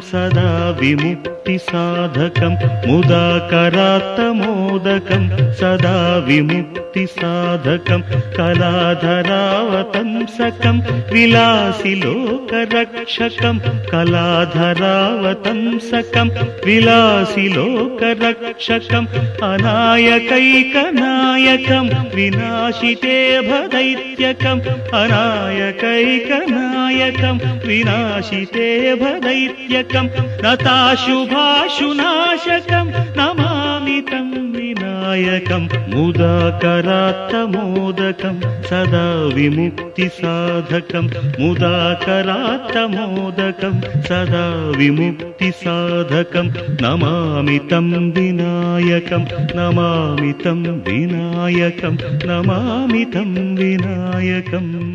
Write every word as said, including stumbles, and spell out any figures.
सदा विमुक्तिसाधकं मुदाकरात्तमोदकं सदा विमुक्तिसाधकं कलाधरावतंसकं विलासिलोकरक्षकं कलाधरावतंसकं विलासिलोकरक्षकम् अनायकैकनायकं विनाशिते भदैत्यकम् अनायकैकनायकं विनाशिते भदैत्यकं नताशुभाशुनाशकं नमामि तं विनायकं मुदाकरात्तमोदकं सदा विमुक्तिसाधकं मुदाकरात्तमोदकं सदा विमुक्तिसाधकं नमामि तं विनायकं नमामि तं विनायकं नमामि तं विनायकम्।